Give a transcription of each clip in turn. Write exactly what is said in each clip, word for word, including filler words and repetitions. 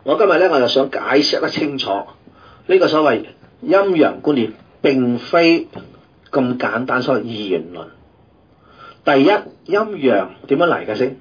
我今日咧我就想解釋得清楚呢、這個所謂陰陽觀念並非咁簡單，所謂二元論。第一，陰陽點樣嚟嘅先？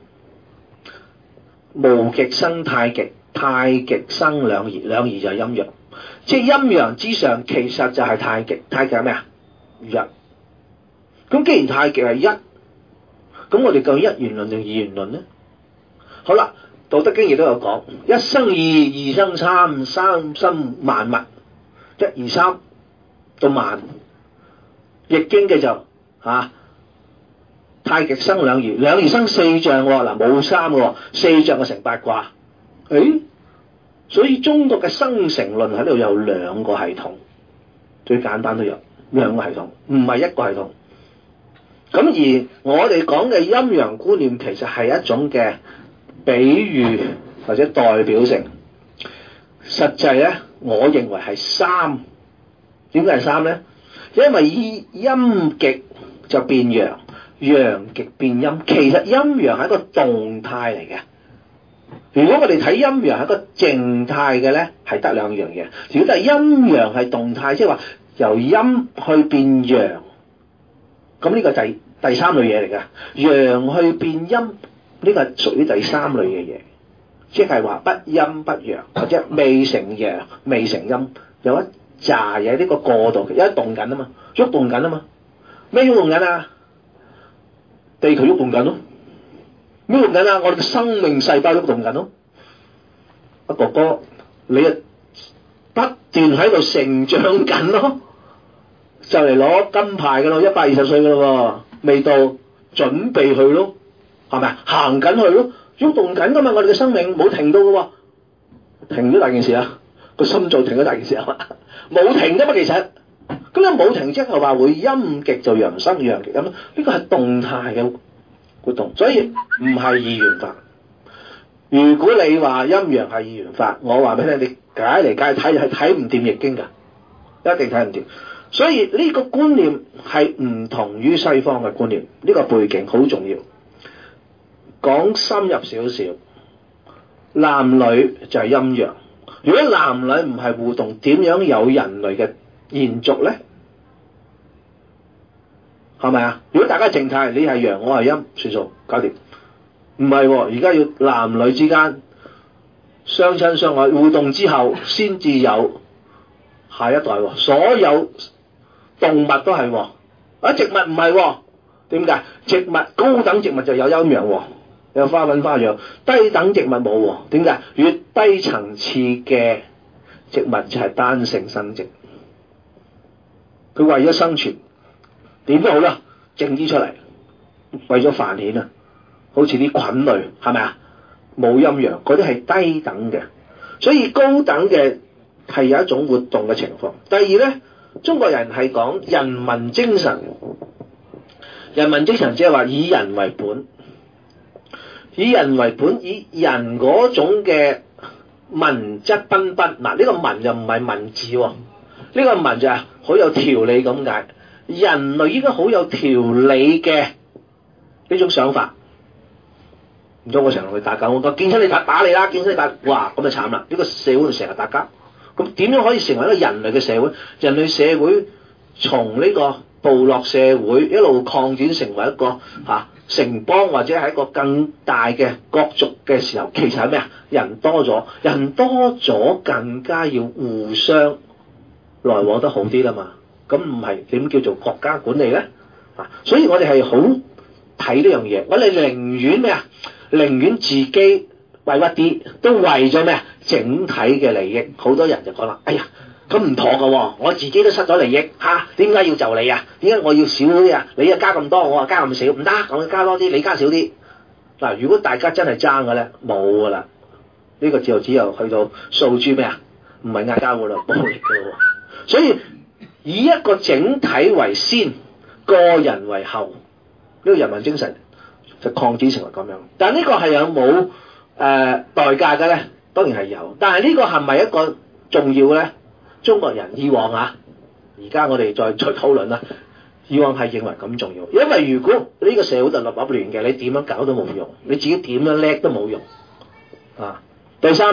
無極生太極，太極生兩儀，兩儀就係陰陽。即係陰陽之上，其實就係太極。太極係咩啊？一。咁既然太極係一，咁我哋究竟一元論定二元論呢？好啦，《道德經》亦都有講：一生二，二生三，三生萬物。一二三到萬。《易經》嘅就嚇、啊、太極生兩儀，兩儀生四象喎。嗱，冇三喎，四象就成八卦。誒，所以中國嘅生成論喺度有兩個系統，最簡單都有兩個系統，唔係一個系統。咁而我哋講嘅陰陽觀念其實係一種嘅比喻或者代表性，實際咧，我認為係三。點解係三咧？因為以陰極就變陽，陽極變陰。其實陰陽係一個動態嚟嘅。如果我哋睇陰陽係一個靜態嘅咧，係得兩樣嘢。如果係陰陽係動態，即係話由陰去變陽，咁呢個第第三類嘢嚟嘅。陽去變陰，呢個係屬於第三類嘅嘢，即係話不陰不陽，或者未成陽未成陰，有一扎嘢呢個過渡，有一動緊啊嘛，喐動緊啊嘛，咩喐動緊啊？地球喐動緊咯，咩喐緊啊？我哋嘅生命細胞喐動緊咯。阿哥哥，你啊不斷喺度成長緊咯，就嚟攞金牌噶咯，一百二十歲噶咯，未到準備去咯，係咪啊？行緊去咯，喐動緊噶嘛，我哋嘅生命冇停到噶，停咗大件事啊，個心臟停咗大件事啊。冇停啫嘛，其實咁你冇停，即係話會陰極就陽生，陽極咁，呢個係動態嘅活動，所以唔係二元法。如果你話陰陽係二元法，我話俾你聽，你解嚟解去睇係睇唔掂易經㗎，一定睇唔掂。所以呢個觀念係唔同於西方嘅觀念，呢個背景好重要。講深入少少，男女就係陰陽。如果男女唔係互動，點樣有人類嘅延續咧？係咪啊？如果大家靜態，你係陽，我係陰，算數，搞掂。唔係喎，而家要男女之間相親相愛互動之後，先至有下一代喎。所有動物都係喎，啊植物唔係喎，點解？植物高等植物就有陰陽喎。有花粉花樣，低等植物冇喎。點解？越低層次嘅植物就係單性生殖，佢為咗生存，點都好啦，整啲出嚟，為咗繁衍啊。好似啲菌類係咪啊？冇陰陽，嗰啲係低等嘅，所以高等嘅係有一種活動嘅情況。第二咧，中國人係講人民精神，人民精神即係話以人為本。以人為本，以人嗰種嘅文質彬彬，嗱、這、呢個文就唔係文字喎，呢、這個文就係好有條理咁解。人類應該好有條理嘅呢種想法。唔通我成日同佢打交，我見親你打打你啦，見親你打，哇咁就慘啦！呢、這個社會成日打交，咁點樣可以成為一個人類嘅社會？人類社會從呢個部落社會一路擴展成為一個嚇、啊、城邦，或者係一個更大嘅國族嘅時候，其實係咩啊？人多咗，人多咗更加要互相來往得好啲啦嘛。咁唔係點叫做國家管理咧？啊，所以我哋係好睇呢樣嘢，我哋寧願咩啊？寧願自己委屈啲，都為咗咩啊？整體嘅利益。好多人就講啦，哎呀，咁唔妥㗎喎，我自己都失咗利益嚇，點解要就你啊？點解我要少啲啊？你又加咁多，我啊加咁少，唔得，我加多啲，你加少啲。嗱，如果大家真係爭嘅咧，冇㗎啦，呢個就只有去到訴諸咩啊？唔係嗌交㗎啦，暴力㗎咯。所以以一個整體為先，個人為後，呢個人民精神就擴展成為咁樣。但係呢個係有冇誒、呃、代價嘅咧？當然係有。但係呢個係咪一個重要咧？中國人以往啊，而家我哋再出討論啦。以往係認為咁重要，因為如果呢個社會就立立亂嘅，你點樣搞都冇用，你自己點樣叻都冇用啊。第三啦，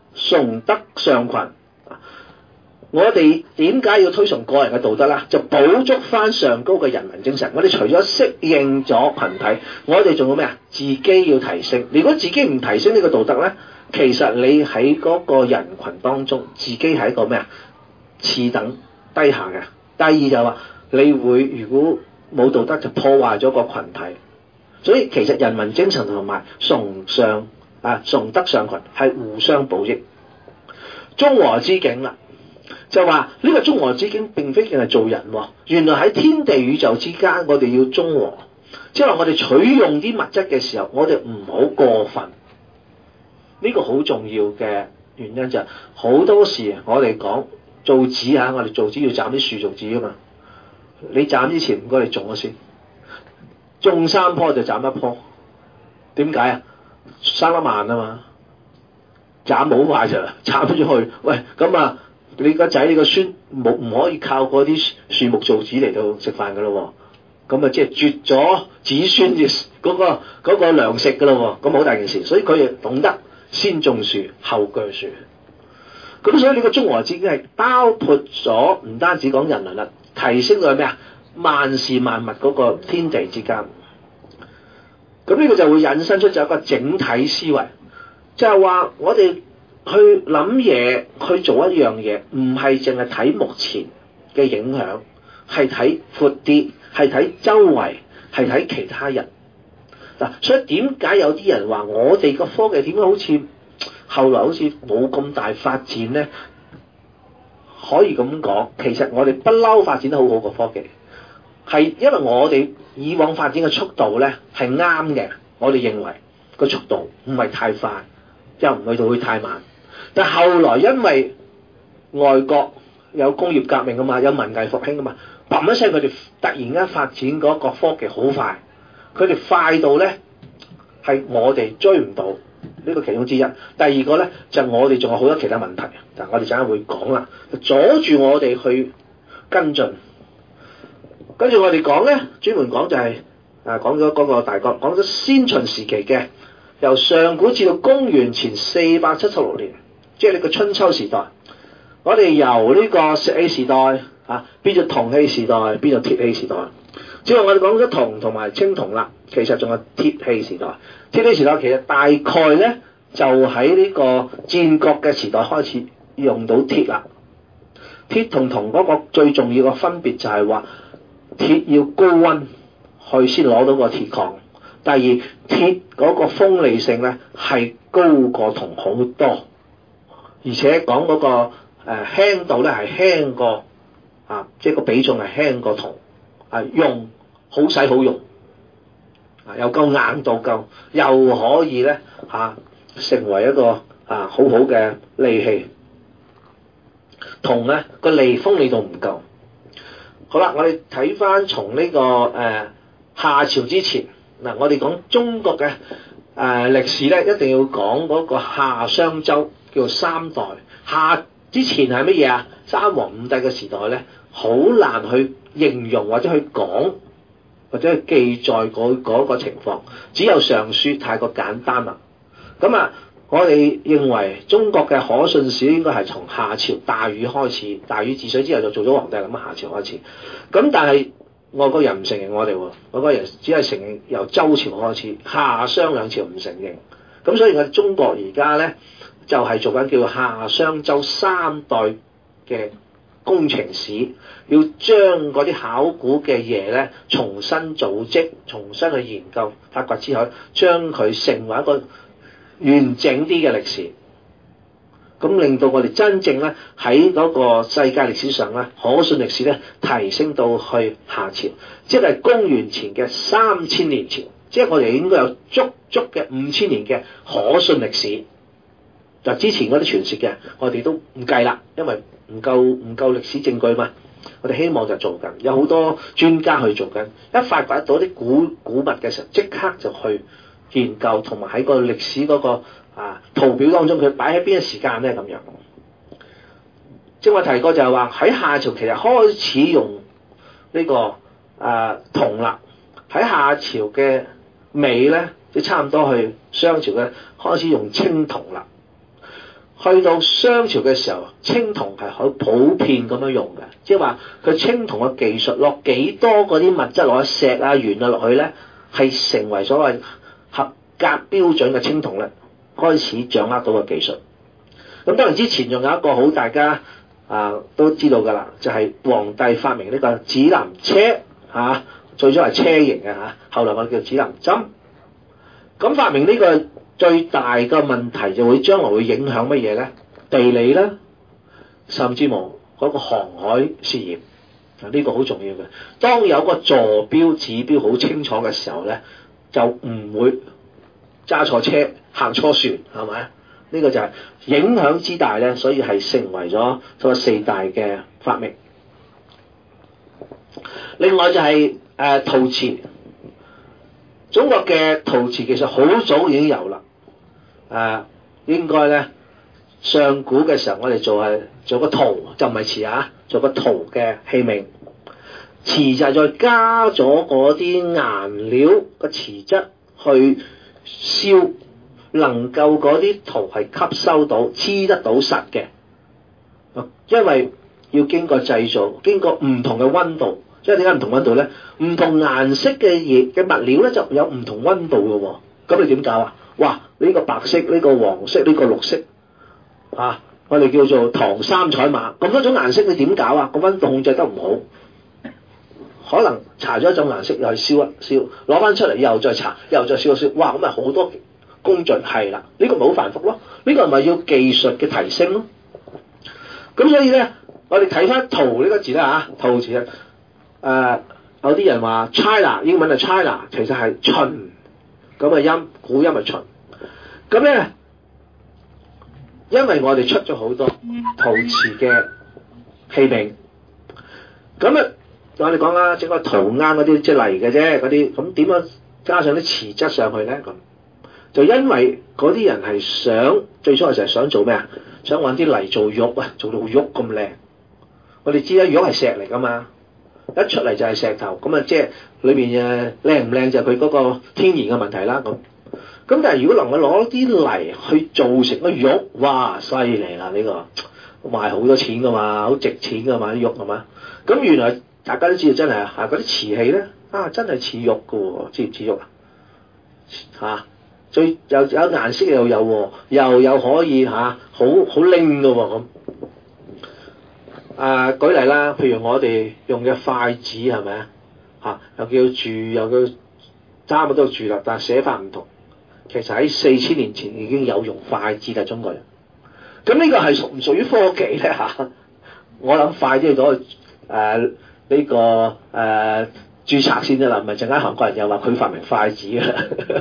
崇德上群。我哋點解要推崇個人嘅道德啦？就補足翻上高嘅人民精神。我哋除咗適應咗群體，我哋仲要咩啊？自己要提升。如果自己唔提升呢個道德咧，其實你喺嗰個人群當中，自己係一個咩啊？次等低下嘅。第二就係話，你會如果冇道德就破壞咗個群體。所以其實人民精神同埋崇上啊崇德上群係互相補益。中和之境啦。就話呢個中和之境並非淨係做人喎，原來喺天地宇宙之間，我哋要中和，即係話我哋取用啲物質嘅時候，我哋唔好過分。呢個好重要嘅原因就係好多時我哋講造紙嚇，我哋造紙要斬啲樹做紙啊嘛。你斬之前唔該你種咗先，種三棵就斬一棵。點解啊？生得慢啊嘛，斬好快就斬咗去。喂，咁啊〜你個仔你個孫冇唔可以靠嗰啲樹木做紙嚟到食飯噶咯喎，咁啊即係絕咗子孫嘅嗰個嗰個糧食噶咯喎，咁好大件事，所以佢亦懂得先種樹後鋸樹。咁所以呢個中和之境係包括咗唔單止講人倫啦，提升到係咩啊？萬事萬物嗰個天地之間。咁呢個就會引申出就一個整體思維，就係話我哋去諗嘢，去做一樣嘢，唔係淨係睇目前嘅影響，係睇闊啲，係睇周圍，係睇其他人。嗱，所以點解有啲人話我哋個科技點解好似後來好似冇咁大發展咧？可以咁講，其實我哋不嬲發展得好好個科技，係因為我哋以往發展嘅速度咧係啱嘅，我哋認為個速度唔係太快，又唔去到會太慢。但後來因為外國有工業革命啊嘛，有文藝復興啊嘛，砰一聲佢哋突然間發展嗰個科技好快，佢哋快到咧係我哋追唔到，呢個其中之一。第二個咧就我哋仲有好多其他問題，嗱我哋陣間會講啦，阻住我哋去跟進。跟住我哋講咧，專門講就係、是、啊講咗嗰個大國，講咗先秦時期嘅，由上古至到公元前四百七十六年。即係呢個春秋時代，我哋由呢個石器時代啊變咗銅器時代，變咗鐵器時代。之後我哋講咗銅同埋青銅啦，其實仲有鐵器時代。鐵器時代其實大概咧就喺呢個戰國嘅時代開始用到鐵啦。鐵同銅嗰個最重要嘅分別就係話，鐵要高溫去先攞到個鐵礦。第二，鐵嗰個鋒利性咧係高過銅好多。而且講嗰、那個誒、呃、輕度咧係輕過啊，即係個比重係輕過銅，啊用好使好用，啊又夠硬度夠，又可以咧嚇、啊、成為一個啊好好嘅利器。銅咧個利鋒利度唔夠。好啦，我哋睇翻從呢、這個誒、呃、夏朝之前嗱、啊，我哋講中國嘅誒、呃、歷史咧，一定要講嗰個夏商周。叫做三代。夏之前係乜嘢啊？三皇五帝嘅時代咧，好難去形容或者去講或者去記載嗰嗰個情況，只有上書太過簡單啦。咁啊，我哋認為中國嘅可信史應該係從夏朝大禹開始，大禹治水之後就做咗皇帝，咁夏朝開始。咁但係外國人唔承認我哋喎，外國人只係承認由周朝開始，夏商兩朝唔承認。咁所以我哋中國而家咧，就係做緊叫夏商周三代嘅工程史，要將嗰啲考古嘅嘢咧重新組織、重新去研究、發掘之後，將佢成為一個完整啲嘅歷史，咁令到我哋真正咧喺嗰個世界歷史上咧可信歷史咧提升到去夏朝，即係公元前嘅三千年前，即係我哋應該有足足嘅五千年嘅可信歷史。就之前嗰啲傳說嘅，我哋都唔計啦，因為唔夠唔夠歷史證據嘛。我哋希望就做緊，有好多專家去做緊。一發掘到啲古古物嘅時候，即刻就去研究，同埋喺個歷史嗰個啊圖表當中，佢擺喺邊個時間咧咁樣。正話提過就係話喺夏朝其實開始用呢個啊銅啦，喺夏朝嘅尾咧，即差唔多去商朝嘅開始用青銅啦。 去到商朝嘅時候，青銅係好普遍咁樣用嘅，即係話佢青銅嘅技術落幾多嗰啲物質落去石啊、鉛啊落去咧，係成為所謂合格標準嘅青銅咧，開始掌握到嘅技術。咁當然之前仲有一個好大家啊都知道㗎啦，就係、是、皇帝發明呢個指南車嚇、啊，最初係車型嘅嚇，後來我哋叫指南針。咁發明呢個最大嘅問題就會將來會影響乜嘢咧？地理啦，甚至乎嗰個航海事業啊，呢個好重要嘅。當有個坐標指標好清楚嘅時候咧，就唔會揸錯車行錯船，係咪？呢個就係影響之大咧，所以係成為咗所謂四大嘅發明。另外就係、是、誒、呃、陶瓷，中國嘅陶瓷其實好早已經有啦。誒、呃、應該咧，上古嘅時候我哋做係做個陶，就唔係瓷啊，做個陶嘅器皿。瓷就係再加咗嗰啲顏料嘅瓷質去燒。能夠嗰啲陶係吸收到黐得到實嘅，因為要經過製造，經過唔同嘅溫度，即係點解唔同溫度咧？唔同顏色嘅嘢嘅物料咧就有唔同溫度嘅喎，咁你點搞啊？哇！呢個白色，呢個黃色，呢個綠色，啊，我哋叫做唐三彩馬，咁多種顏色你點搞啊？個溫度控制得唔好，可能搽咗一種顏色又去燒一燒，攞翻出嚟又再搽，又再燒一燒，哇！咁咪好多工序係啦，呢、這個咪好繁複咯，呢、這個咪要技術嘅提升咯。咁所以咧，我哋睇翻陶呢個字啦嚇，陶瓷啊，誒、呃、有啲人話 China 英文係 China，其實係秦咁嘅音，古音係秦。咁咧，因為我哋出咗好多陶瓷嘅器皿，咁啊，我哋講啦，整個陶罌嗰啲即係泥嘅啫，嗰啲咁點樣加上啲瓷質上去咧咁？就因為嗰啲人係想最初係成日想做咩啊？想揾啲泥做玉啊，做到玉咁靚。我哋知啦，玉係石嚟噶嘛，一出嚟就係石頭，咁啊即係裏邊誒靚唔靚就係佢嗰個天然嘅問題啦。咁咁但係如果能夠攞啲泥去做成個玉，哇犀利啦！呢個賣好多錢噶嘛，好值錢噶嘛啲玉係嘛？咁原來大家都知道真係啊，嗰啲瓷器咧啊真係似玉噶喎，知唔似玉啊？嚇！最又有顏色又有喎，又有可以嚇、啊、好好拎嘅喎咁。啊，舉例啦，譬如我哋用嘅筷子係咪啊？嚇，又叫住又叫差唔多住啦，但係寫法唔同。其實喺四千年前已經有用筷子嘅中國人。咁呢個係屬唔屬於科技咧嚇、啊？我諗快啲去攞誒呢個誒、呃、註冊先得啦，唔係陣間韓國人又話佢發明筷子嘅。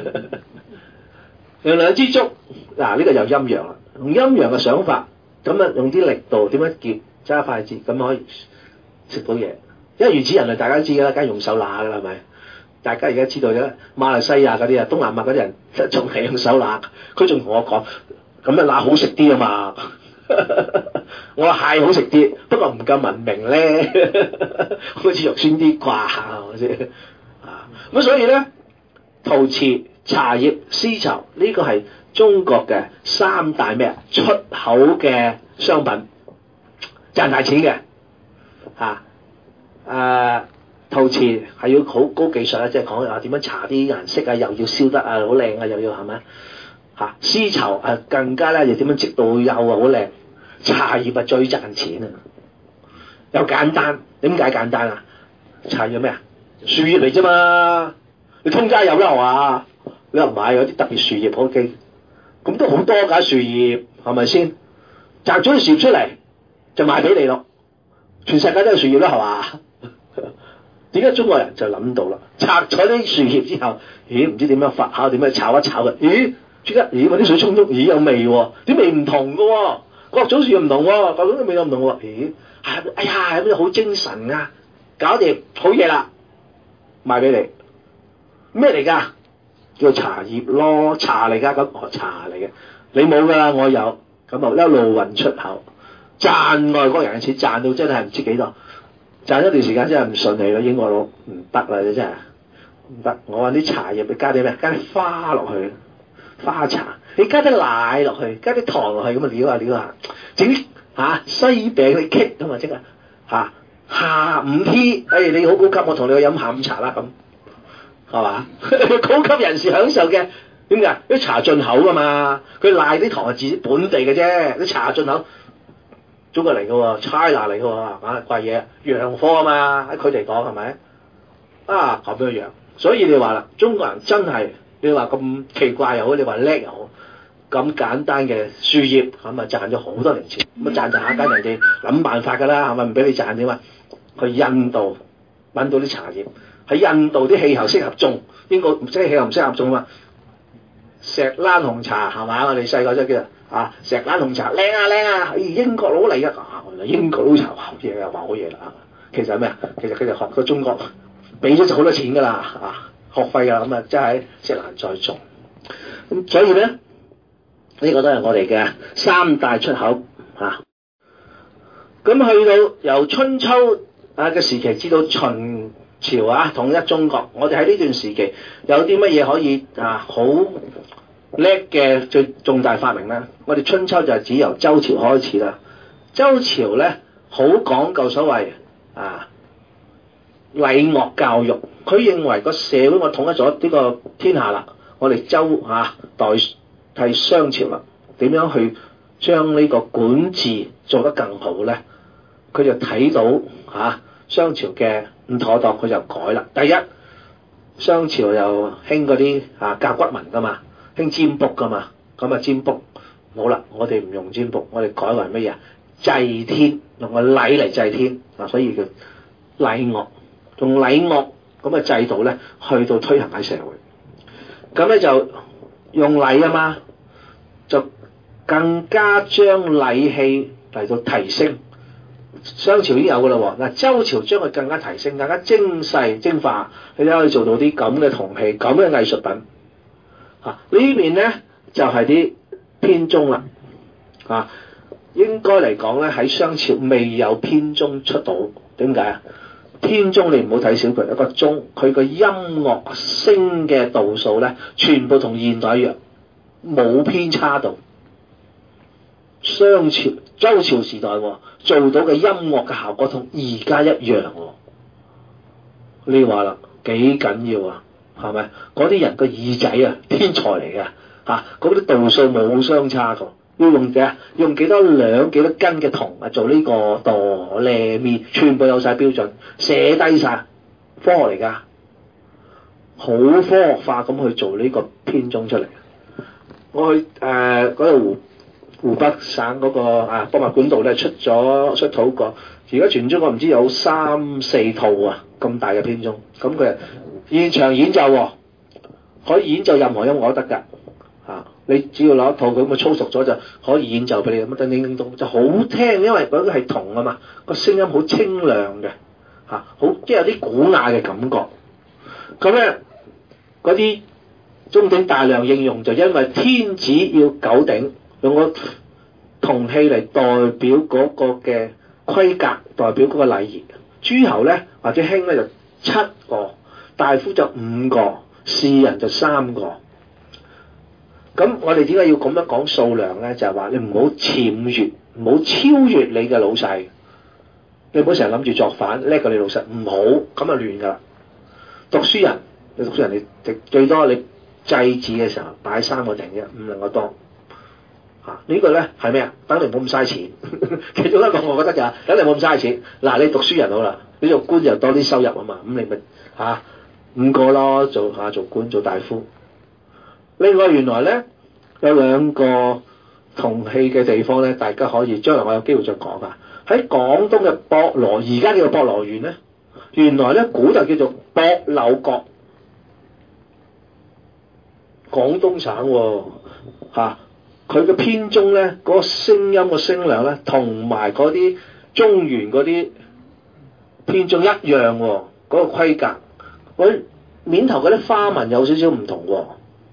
用兩支竹，嗱、啊、呢、這個就陰陽啦。用陰陽嘅想法，咁啊用啲力度點樣夾揸筷子，咁可以食到嘢。因為原始人類大家都知㗎啦，梗係用手揦㗎啦，係咪？大家而家知道咗，馬來西亞嗰啲啊，東南亞嗰啲人仲係用手揦。佢仲同我講，咁樣揦好食啲啊嘛。我話係好食啲，不過唔夠文明咧，好似肉酸啲啩，係咪先？啊，咁所以咧，陶瓷、茶葉、絲綢呢個係中國嘅三大咩啊出口嘅商品，賺大錢嘅嚇。誒、啊、陶瓷係要好高技術啊，即係講啊點樣搽啲顏色啊，又要燒得啊好靚啊，又要係咪嚇？絲綢誒更加咧，又點樣織到幼啊好靚。茶葉啊最賺錢啊，又簡單。點解簡單啊？茶葉咩啊？樹葉嚟啫嘛，你通街有啦係嘛？你又唔買有啲特別樹葉 OK，咁都好多㗎樹葉係咪先？摘咗啲樹葉出嚟就賣俾你咯，全世界都係樹葉啦係嘛？點解中國人就諗到啦？拆咗啲樹葉之後，咦唔知點樣發酵，點樣炒一炒嘅？咦即刻咦揾啲水沖沖，咦有味喎，啲味唔同㗎喎，各種樹葉唔同喎，各種啲味都唔同喎。咦係哎呀有啲好精神啊，搞掂好嘢啦，賣俾你咩嚟㗎？叫茶葉咯，茶嚟㗎咁，哦茶嚟嘅，你冇㗎啦，我有，咁啊一路運出口，賺外國人嘅錢，賺到真係唔知幾多，賺一段時間真係唔順利咯，英國佬唔得啦，真係唔得，我揾啲茶葉，加啲咩？加啲花落去，花茶， 你加啲奶落去，加啲糖落去咁啊撩下撩下，整嚇西餅你棘咁啊即刻嚇下午 tea， 哎你好高級，我同你去飲下午茶啦咁，係嘛？高級人士享受嘅點解？啲茶進口㗎嘛，佢奶啲糖係自己本地嘅啫，啲茶進口。中國嚟嘅喎 ，China 嚟嘅喎，啊貴嘢，洋貨啊嘛，喺佢哋講係咪？啊咁樣樣，所以你話啦，中國人真係你話咁奇怪又好，你話叻又好，咁簡單嘅樹葉咁啊賺咗好多年錢，咁賺賺下間人哋諗辦法㗎啦，係咪唔俾你賺點啊？去印度揾到啲茶葉，喺印度啲氣候適合種，英國即係氣候唔適合種啊嘛。石蘭紅茶係嘛？我哋細個真係叫啊石蘭紅茶靚啊靚啊！英國佬嚟㗎，啊英國佬茶好嘢啊，話好嘢啦。其實係咩啊？其實佢哋學過中國，俾咗就好多錢㗎啦，啊學費㗎，咁啊真係石蘭再種。咁所以咧，呢、這個都係我哋嘅三大出口嚇。咁、啊、去到由春秋啊嘅時期至到秦朝啊統一中國，我哋喺呢段時期有啲乜嘢可以啊好叻嘅最重大發明咧？我哋春秋就係指由周朝開始啦。周朝咧好講究所謂啊禮樂教育，佢認為個社會我統一咗呢個天下啦，我哋周啊代替商朝啦，點樣去將呢個管治做得更好咧？佢就睇到啊商朝嘅唔妥當，佢就改啦。第一，商朝又興嗰啲啊甲骨文噶嘛，興占卜噶嘛，咁啊占卜冇啦，我哋唔用占卜，我哋改為乜嘢？祭天，用個禮嚟祭天啊，所以叫禮樂，用禮樂咁嘅制度咧，去到推行喺社會。咁咧就用禮啊嘛，就更加將禮器嚟到提升。商朝已經有㗎啦喎，嗱周朝將佢更加提升，更加精細精化，你都可以做到啲咁嘅銅器、咁嘅藝術品。嚇、啊、呢邊咧就係、是、啲編鐘啦，嚇、啊、應該嚟講咧喺商朝未有編鐘出到，點解啊？編鐘你唔好睇小佢，一個鐘佢個音樂聲嘅度數咧，全部同現代一樣，冇偏差度。商朝、周朝時代、哦、做到嘅音樂嘅效果同而家一樣、哦，你話啦幾緊要啊？係咪？嗰啲人個耳仔啊，天才嚟嘅嚇，嗰啲度數冇相差㗎，要用嘅用幾多兩幾多斤嘅銅啊做呢個哆唻咪，全部有晒標準，寫低晒，科學嚟㗎，好科學化咁去做呢個編鐘出嚟。我去誒嗰度湖湖北省嗰個啊博物館度咧出咗出土過，而家全中國唔知有三四套啊咁大嘅編鐘，咁佢現場演奏、哦、可以演奏任何音樂都得㗎嚇，你只要攞一套佢咁嘅操熟咗就可以演奏俾你咁叮叮叮咚就好聽，因為嗰啲係銅啊嘛，個聲音好清亮嘅嚇，好即係有啲古雅嘅感覺。咁咧嗰啲鐘鼎大量應用就因為天子要九鼎。用個銅器嚟代表嗰個嘅規格，代表嗰個禮儀。諸侯咧或者卿咧就七個，大夫就五個，士人就三個。咁我哋點解要咁樣講數量咧？就係話你唔好僭越，唔好超越你嘅老細。你唔好成日諗住作反，叻過你老細，唔好咁啊亂㗎啦。讀書人，你讀書人你最多你祭祀嘅時候擺三個鼎啫，唔能夠多。啊這個、呢個咧係咩啊？等你唔好咁嘥錢，其中一個我覺得就係等你唔好咁嘥錢。嗱，你讀書人好啦，你做官又多啲收入啊嘛，咁你咪嚇、啊、五個咯，做下、啊、做官做大夫。另外原來咧有兩個銅器嘅地方咧，大家可以將來我有機會再講啊。喺廣東嘅博羅，而家叫做博羅縣咧，原來咧古就叫做博柳閣，廣東省喎、啊、嚇。佢嘅編鐘咧，嗰、那個聲音個聲量咧，同埋嗰啲中原嗰啲編鐘一樣喎、哦，嗰、那個規格，佢面頭嗰啲花紋有少少唔同喎、哦。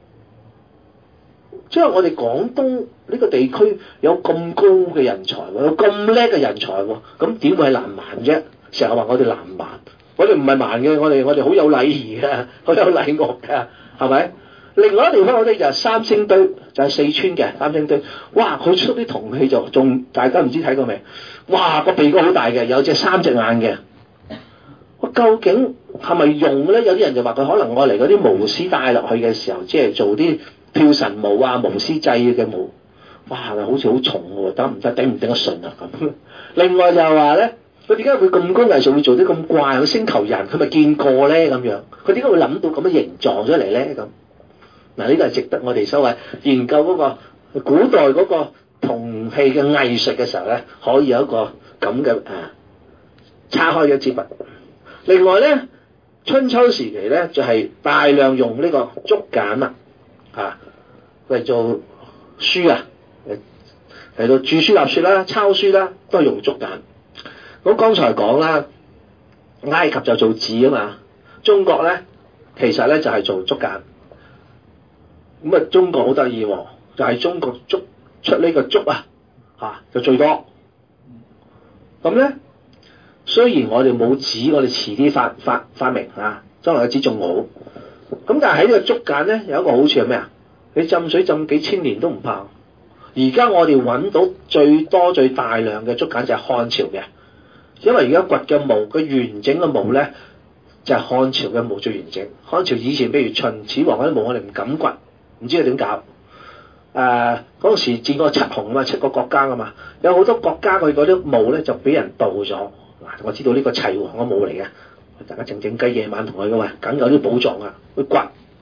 即係我哋廣東呢個地區有咁高嘅人才喎，有咁叻嘅人才喎，咁點會係南蠻啫？成日話我哋南蠻，我哋唔係蠻嘅，我哋我哋好有禮儀嘅，好有禮樂嘅，係咪？ 另外一個地方我哋就係三星堆，就係、是、四川嘅三星堆。哇！佢出啲銅器就仲大家唔知睇過未？哇！個鼻哥好大嘅，有隻三隻眼嘅。我究竟係咪用咧？有啲人就話佢可能愛嚟嗰啲巫師帶落去嘅時候，即係做啲跳神舞啊、巫師祭嘅舞。哇！好似好重喎，得唔得？頂唔頂得順啊？咁。另外就係話咧，佢點解會咁高藝術會做啲咁怪嘅星球人？佢咪見過咧咁樣？佢點解會諗到咁嘅形狀出嚟咧？咁嗱，呢個係值得我哋所謂研究嗰個古代嗰個銅器嘅藝術嘅時候咧，可以有一個咁嘅誒叉開嘅節物。另外咧，春秋時期咧就係、是、大量用呢個竹簡啊，啊嚟做書啊，嚟到著書立說啦、抄書啦，都係用竹簡。咁剛才講啦，埃及就做字啊嘛，中國咧其實咧就係、是、做竹簡。咁啊，中國好得意喎，就係、是、中國竹出呢個竹啊，嚇就最多。咁咧。雖然我哋冇紙，我哋遲啲發發發明啊，將來嘅紙仲好。咁但係喺呢個竹簡咧有一個好處係咩啊？你浸水浸幾千年都唔怕。而家我哋揾到最多最大量嘅竹簡就係漢朝嘅，因為而家掘嘅墓，佢完整嘅墓咧就係、是、漢朝嘅墓最完整。漢朝以前譬如秦始皇嗰啲墓我哋唔敢掘，唔知佢點搞。誒、呃、嗰陣時戰過七雄啊嘛，七個國家啊嘛，有好多國家佢嗰啲墓咧就俾人盜咗。我知道呢個齊王嘅墓嚟嘅，大家靜靜雞夜晚同佢嘅嘛，梗有啲寶藏啊，去掘。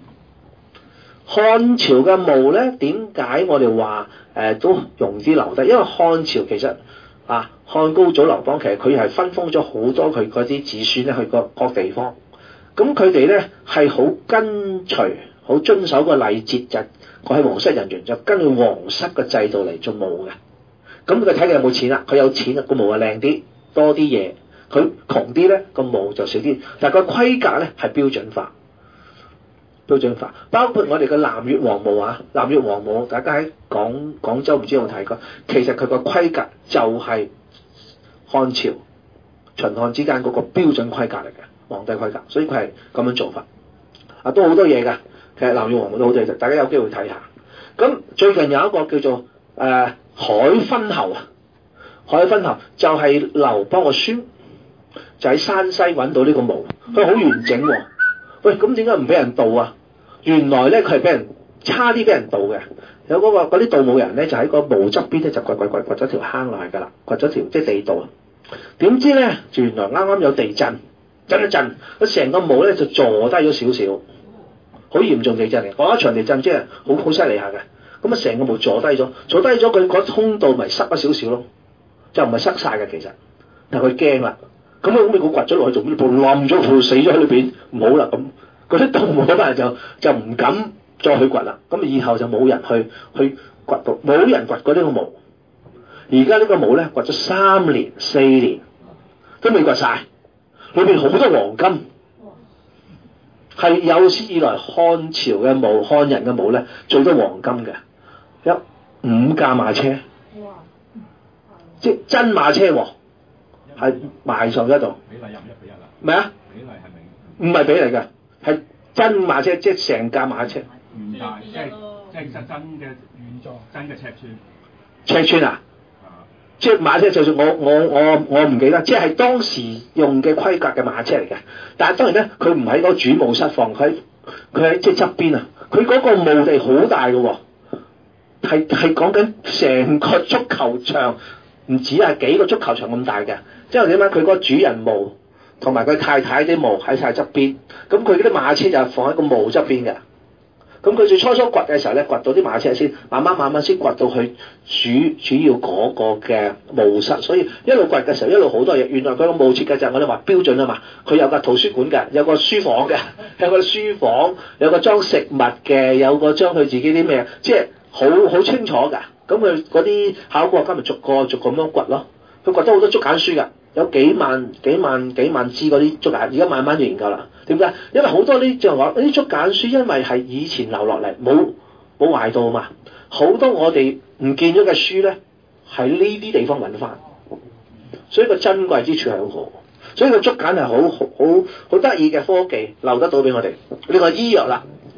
漢朝嘅墓咧，點解我哋話誒都容易留低？因為漢朝其實啊，漢高祖劉邦其實佢係分封咗好多佢嗰啲子孫咧去各各地方，咁佢哋咧係好跟隨、好遵守個禮節，就佢係皇室人員，就跟住皇室嘅制度嚟做墓嘅。咁佢睇佢有冇錢啦，佢有錢啊，個墓啊靚啲。多啲嘢，佢窮啲咧個墓就少啲，但係個規格咧係標準化，標準化。包括我哋嘅南越王墓啊，南越王墓大家喺廣廣州唔知有冇睇過，其實佢個規格就係漢朝秦漢之間嗰個標準規格嚟嘅皇帝規格，所以佢係咁樣做法。啊，都好多嘢㗎，其實南越王墓都好多嘢，大家有機會睇下。咁最近有一個叫做誒、呃、海昏侯啊。海昏侯就係劉邦個孫，就喺山西揾到呢個墓，佢好完整喎、哦。喂，咁點解唔俾人盜啊？原來咧佢係俾人差啲俾人盜嘅。有嗰、那個嗰啲盜墓人咧，就喺個墓側邊咧就掘掘掘掘咗條坑落去㗎啦，掘咗條即係地道。點知咧，原來啱啱有地震，震一震，佢成個墓咧就坐低咗少少，好嚴重地震嚟。嗰一場地震即係好好犀利下嘅。咁啊，成個墓坐低咗，坐低咗佢嗰通道咪塞咗少少咯。就唔係塞晒嘅其實，但係佢驚啦，咁啊咁你佢掘咗落去做咩？部冧咗，部死咗喺裏邊，唔好啦咁，嗰啲盜墓嗰班人就就唔敢再去掘啦，咁以後就冇人去去掘到，冇人掘過呢個墓。而家呢個墓咧掘咗三年四年都未掘晒，裏邊好多黃金，係有史以來漢朝嘅墓、漢人嘅墓咧最多黃金嘅，有五架馬車。即真馬車喎，係埋上喺度。比例入一比一啦。咩啊？比例係明。唔係比例㗎，係真馬車，即係成架馬車。唔大，即係即係真嘅原裝，真嘅尺寸。尺寸啊？啊即係馬車，就算我我我我唔記得，即係當時用嘅規格嘅馬車嚟嘅。但係當然咧，佢唔喺嗰個主墓室放，佢喺佢喺即係側邊啊。佢嗰個墓地好大㗎喎，係係講緊成個足球場。唔止係幾個足球場咁大嘅，即係點解佢嗰個主人墓同埋佢太太啲墓喺晒側邊，咁佢嗰啲馬車就放喺個墓側邊嘅。咁佢最初初掘嘅時候咧，掘到啲馬車先，慢慢慢慢先掘到去主主要嗰個嘅墓室，所以一路掘嘅時候一路好多嘢。原來佢個墓設計就係我哋話標準啊嘛，佢有個圖書館嘅，有個書房嘅，有個書房，有個裝食物嘅，有個裝佢自己啲咩，即係好好清楚㗎。咁佢嗰啲考古學家咪逐個逐個咁樣掘咯，佢掘得好多竹簡書㗎，有幾萬幾萬幾萬支嗰啲竹簡，而家慢慢研究啦。點解？因為好多啲就係話啲竹簡書，因為係以前留落嚟，冇冇壞到啊嘛。好多我哋唔見咗嘅書咧，喺呢啲地方揾翻，所以個珍貴之處係好好。所以個竹簡係好好好好得意嘅科技，留得到俾我哋。呢個醫藥啦，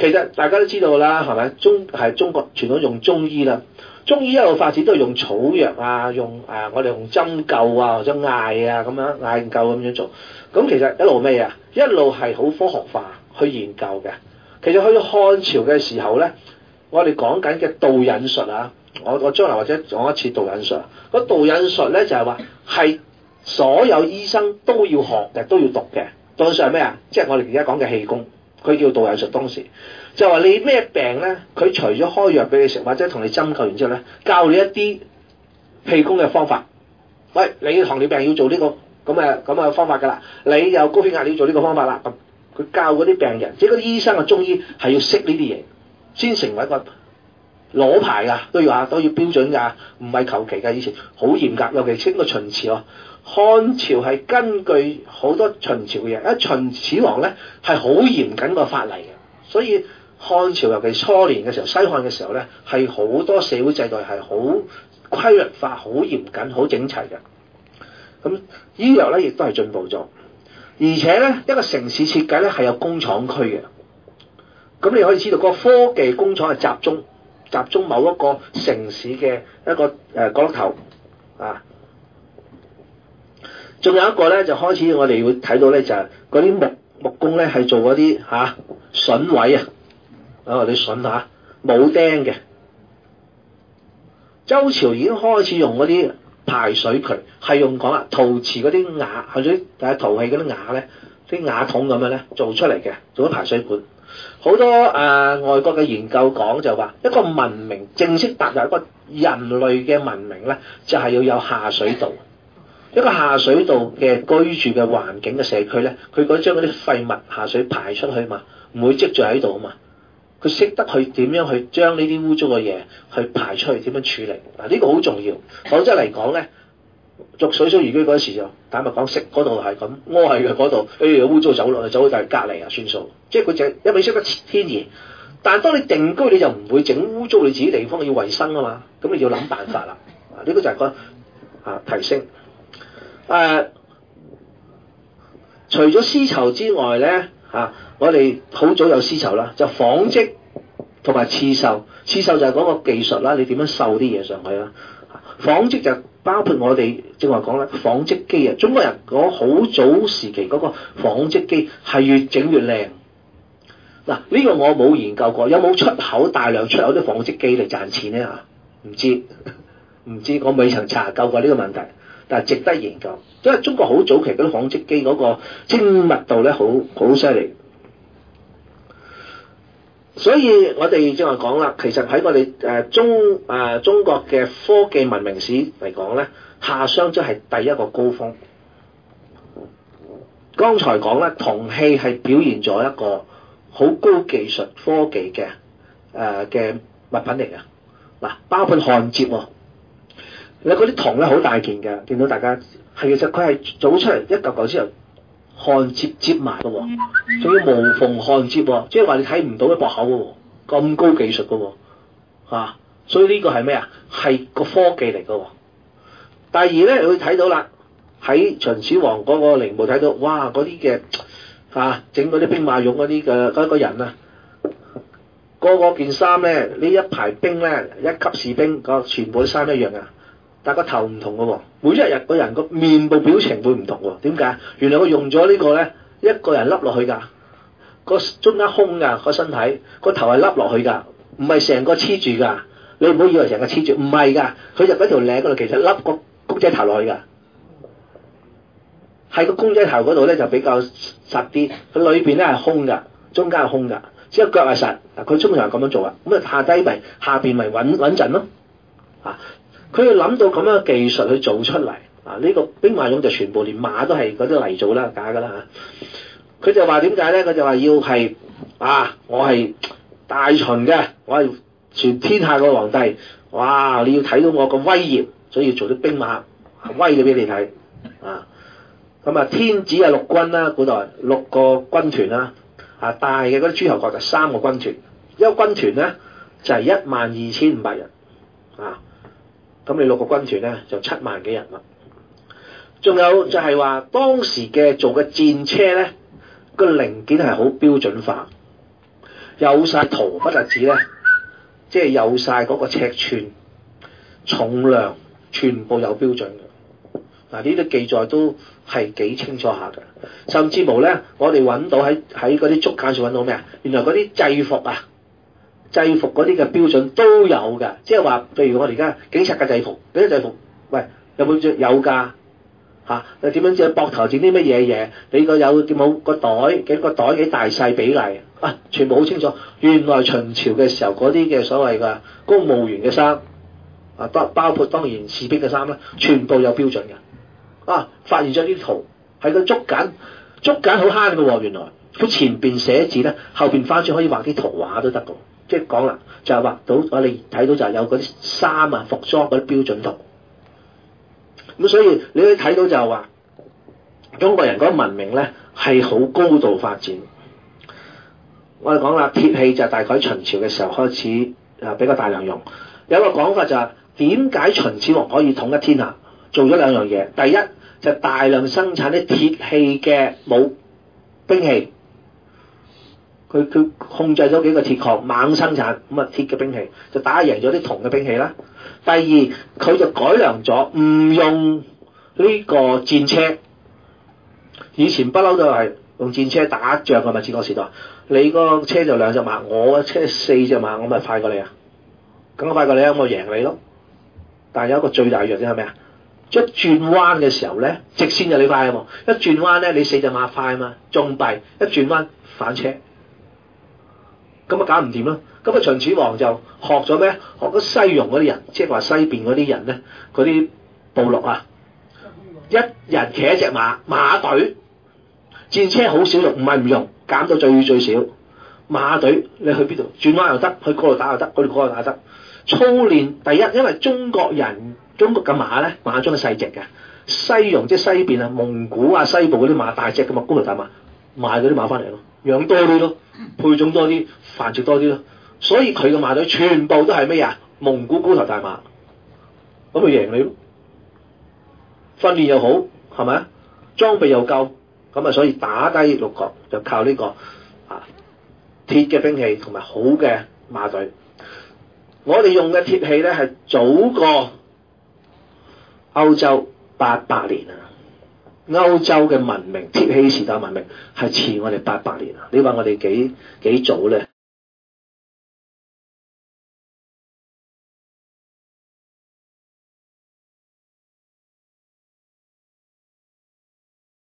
其實大家都知道啦，係咪？中係中國傳統用中醫啦，中醫一路發展都係用草藥啊，用誒、呃、我哋用針灸啊或者艾啊咁樣艾灸咁樣做。咁其實一路咩啊？一路係好科學化去研究嘅。其實去到漢朝嘅時候咧，我哋講緊嘅導引術啊，我我將來或者講一次導引術。個導引術咧就係話係所有醫生都要學嘅，都要讀嘅。導引術係咩啊？即係我哋而家講嘅氣功，佢叫導引術。當時就話你咩病咧，佢除咗開藥俾你食，或者同你針灸完之後咧，教你一啲氣功嘅方法。喂，你糖尿病要做呢、這個咁嘅咁嘅方法㗎啦，你有高血壓你要做呢個方法啦。咁佢教嗰啲病人，即係嗰啲醫生嘅中醫係要識呢啲嘢，先成為一個攞牌㗎，都要啊，都要標準㗎，唔係求其㗎。以前好嚴格，尤其清個秦朝啊，漢朝係根據好多秦朝嘅嘢，一秦始皇咧係好嚴謹個法例嘅，所以漢朝尤其初年嘅時候，西漢嘅時候咧係好多社會制度係好規律化、好嚴謹、好整齊嘅。咁醫藥咧亦都係進步咗，而且咧一個城市設計咧係有工廠區嘅。咁你可以知道個科技工廠係集中集中某一個城市嘅一個誒、呃、角落頭啊。仲有一個咧就開始我哋會睇到咧就係嗰啲木木工咧係做嗰啲嚇榫位啊，啊你榫嚇冇釘嘅。周朝已經開始用嗰啲排水渠，係用講啦陶瓷嗰啲瓦或者誒陶器嗰啲瓦咧，啲瓦桶咁樣咧做出嚟嘅，做咗排水管。好多誒、呃、外國嘅研究講就話，一個文明正式踏入一個人類嘅文明咧，就係、是、要有下水道。一個下水道嘅居住嘅環境嘅社區咧，佢嗰將嗰啲廢物下水排出去嘛，唔會積聚喺度啊嘛。佢識得去點樣去將呢啲污糟嘅嘢去排出去，點樣處理嗱？呢、這個好重要。否則嚟講咧，逐水水如居嗰時就坦白講，食嗰度係咁，屙係嘅嗰度，誒污糟走落去，走去第隔離啊，算數。即係佢就一味識得天然，但係當你定居你就唔會整污糟你自己地方，要衞生啊嘛。咁你要諗辦法啦。啊，呢個就係個啊提升。誒、啊，除咗絲綢之外咧，嚇、啊、我哋好早有絲綢啦，就紡織同埋刺繡。刺繡就係嗰個技術啦，你點樣繡啲嘢上去啦？紡織就包括我哋正話講啦，紡織機啊，中國人嗰好早時期嗰個紡織機係越整越靚。嗱、啊，呢、這個我冇研究過，有冇出口大量出口啲紡織機嚟賺錢咧嚇？唔知唔知，我未曾查究過呢個問題。但係值得研究，因為中國好早期嗰啲紡織機嗰個精密度咧，好好犀利。所以我哋正話講啦，其實喺我哋誒、呃、中誒、呃、中國嘅科技文明史嚟講咧，夏商周係第一個高峰。剛才講咧，銅器係表現咗一個好高技術科技嘅誒嘅物品嚟嘅。嗱，包括焊接喎。你嗰啲銅咧好大件嘅，見到大家係其實佢係做出嚟一嚿嚿之後焊接接埋嘅喎，仲要無縫焊接喎，即係話你睇唔到嘅駁口嘅喎，咁高技術嘅喎，嚇！所以呢個係咩啊？係個科技嚟嘅喎。第二咧，你會睇到啦，喺秦始皇嗰個陵墓睇到，哇！嗰啲嘅嚇整嗰啲兵馬俑嗰啲嘅嗰個人啊，個個件衫咧，呢一排兵咧，一級士兵個全部啲衫一樣啊。但個頭唔同嘅喎，每一日個人個面部表情會唔同喎。點解？原來佢用咗呢個咧，一個人笠落去㗎，個中間空㗎個身體，個頭係笠落去㗎，唔係成個黐住㗎。你唔好以為成個黐住，唔係㗎，佢就嗰條領嗰度其實笠個公仔頭落去㗎，係個公仔頭嗰度咧就比較實啲，佢裏邊咧係空㗎，中間係空㗎，只有腳係實。嗱，佢通常係咁樣做啊，咁啊下低咪下邊咪穩穩陣咯，啊！佢要諗到咁樣嘅技術去做出嚟，啊！呢、這個兵馬俑就全部連馬都係嗰啲泥做啦，假㗎啦嚇。佢就話點解咧？佢就話要係啊，我係大秦嘅，我係全天下嘅皇帝，哇！你要睇到我個威嚴，所以要做啲兵馬威嘅俾你睇啊。咁啊，天子啊六軍啦，古代六個軍團啦，啊大嘅嗰啲諸侯國就三個軍團，一個軍團咧就係一萬二千五百人啊。咁你六個軍團咧就七萬幾人啦。仲有就係話當時嘅做嘅戰車咧個零件係好標準化， 有晒圖不特止咧，即係有晒嗰個尺寸、重量，全部有標準嘅。嗱，呢啲記載都係幾清楚下嘅。甚至乎咧，我哋揾到喺喺嗰啲竹簡上揾到咩啊？原來嗰啲制服啊，制服嗰啲嘅標準都有嘅。即係話，譬如我哋而家警察嘅制服，嗰啲制服，喂，有冇著？有㗎。嚇！你點樣整膊頭整啲乜嘢嘢？你個有冇個袋？幾個袋幾大細比例啊？全部好清楚。原來秦朝嘅時候嗰啲嘅所謂嘅公務員嘅衫啊，包包括當然士兵嘅衫啦，全部有標準嘅。啊！發現咗啲圖係個竹簡，竹簡好慳嘅喎。原來佢前邊寫字咧，後邊翻轉可以畫啲圖畫都得嘅。即係講啦，就係畫到我哋睇到就係有嗰啲衫啊、服裝嗰啲標準圖。咁所以你可以睇到就係話，中國人嗰個文明咧係好高度發展。我哋講啦，鐵器就大概秦朝嘅時候開始啊比較大量用。有一個講法就係點解秦始皇可以統一天下？做咗兩樣嘢。第一就大量生產啲鐵器嘅武兵器，佢佢控制咗幾個鐵礦，猛生產咁啊鐵嘅兵器，就打贏咗啲銅嘅兵器啦。第二，佢就改良咗，唔用呢個戰車。以前不嬲都係用戰車打仗㗎嘛，戰國時代。你個車就兩隻馬，我個車四隻馬，我咪快過你啊！咁我快過你啊，我贏你咯。但係有一個最大弱點係咩啊？一轉彎嘅時候咧，直線就你快啊嘛，一轉彎咧你四隻馬快啊嘛，仲弊一轉彎反車，咁啊搞唔掂咯。咁啊秦始皇就學咗咩？學咗西戎嗰啲人，即係話西邊嗰啲人咧，嗰啲部落啊，一人騎一隻馬，馬隊，戰車好少用，唔係唔用，減到最最少。馬隊你去邊度轉彎又得，去嗰度打又得，嗰度嗰度打得。操練第一，因為中國人中國嘅馬咧，馬中係細隻嘅，西戎即係西邊啊，蒙古啊西部嗰啲馬大隻嘅嘛，高頭大馬，買嗰啲馬翻嚟咯，養多啲咯，配種多啲，繁殖多啲咯。所以佢嘅馬隊全部都係咩啊？蒙古高頭大馬，咁咪贏你咯。訓練又好，係咪啊？裝備又夠，咁啊所以打低六國就靠呢個啊鐵嘅兵器同埋好嘅馬隊。我哋用嘅鐵器咧係早過歐洲八百年啊！歐洲嘅文明鐵器時代文明係遲我哋八百年啊！你話我哋幾幾早咧？